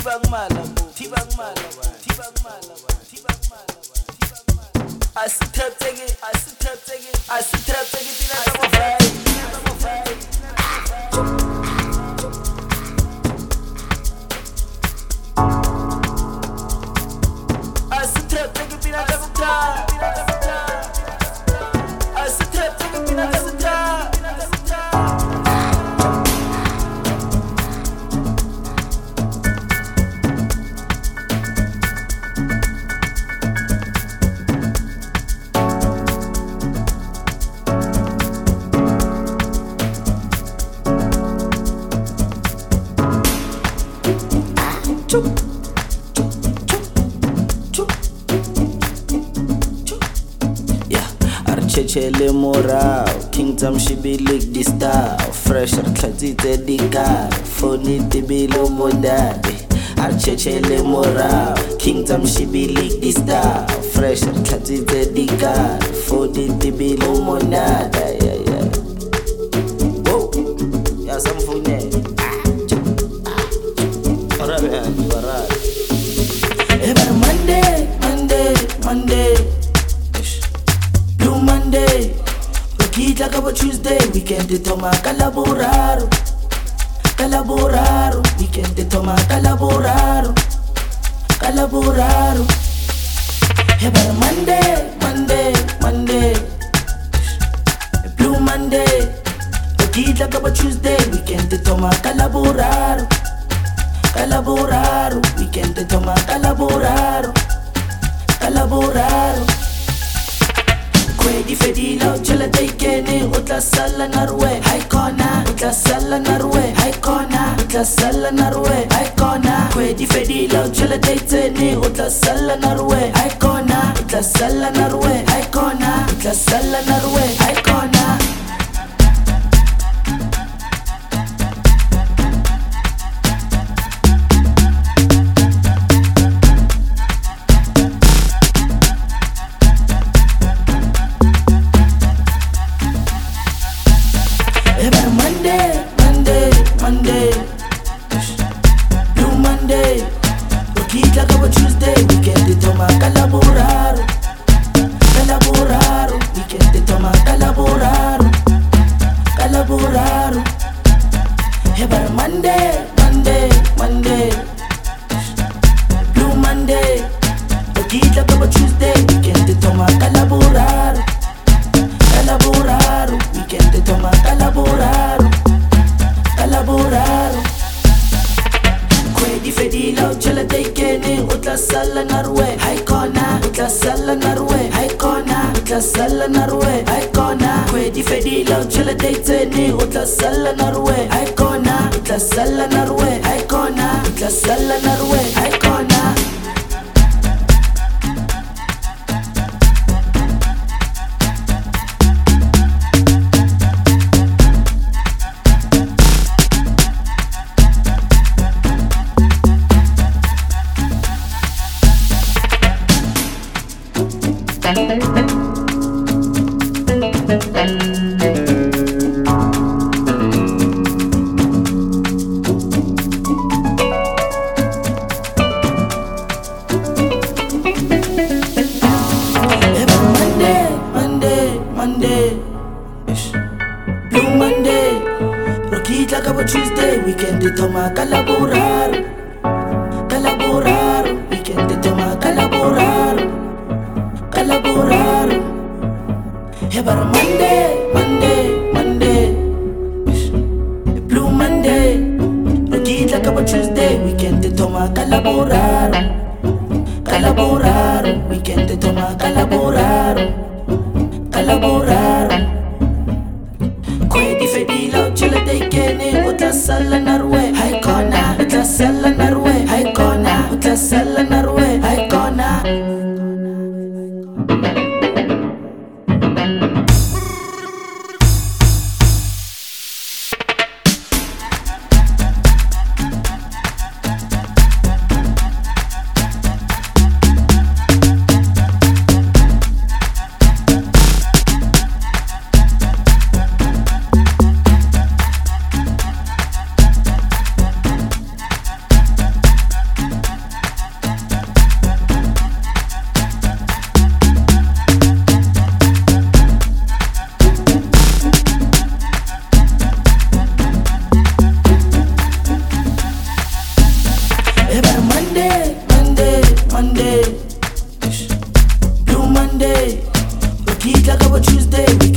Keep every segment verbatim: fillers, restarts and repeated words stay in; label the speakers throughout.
Speaker 1: Tibang mala, tibang mala, tibang mala, tibang mala. I sit trap take it, I sit trap take it, I sit trap take it, tina tamo fry, tina tamo fry. I sit trap take it, tina tamo fry, tina tamo fry. I sit trap take it, tina tamo fry, tina tamo fry.
Speaker 2: Chele morao, Kingdom shibilik di style. Fresh artlatite di car, phone di bilo modade. Arche chele morao, Kingdom shibilik di style. Fresh artlatite di car, phone di bilo modade. Yeah yeah. Whoa, yeah some phone. Alright man, alright.
Speaker 1: Every Monday, Monday, Monday. Monday, Rokita kaba Tuesday, weekend de toma calaboraro, calaboraro, weekend de toma calaboraro, calaboraro. Every Monday, Monday, Monday, Blue Monday, Rokita kaba Tuesday, weekend de toma calaboraro, calaboraro, weekend de toma calaboraro, calaboraro. Di fedila uchala taikene utla sala narwe haikona utla sala narwe haikona utla sala narwe haikona kwe di fedila uchala taitene utla sala narwe haikona utla sala narwe haikona utla sala narwe haikona.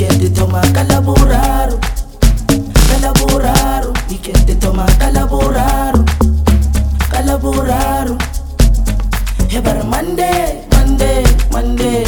Speaker 1: weekend e thoma ka Laboraro, ka Laboraro, weekend e thoma ka Laboraro, ka Laboraro. Hey, but Monday, Monday, Monday,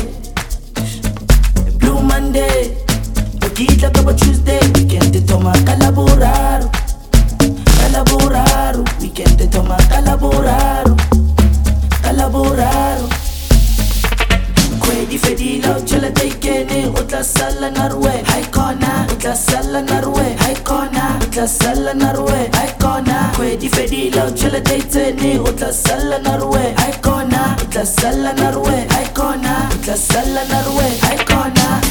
Speaker 1: Blue Monday, Okita kaba Tuesday, weekend e thoma ka Laboraro, ka Laboraro, weekend e thoma ka Laboraro, ka Laboraro. Kwedi fedila uchela taikene utla sala narwe haikona utla sala narwe haikona utla sala narwe haikona. Kwedi fedila uchela taitene utla sala narwe haikona utla sala narwe haikona utla sala narwe haikona.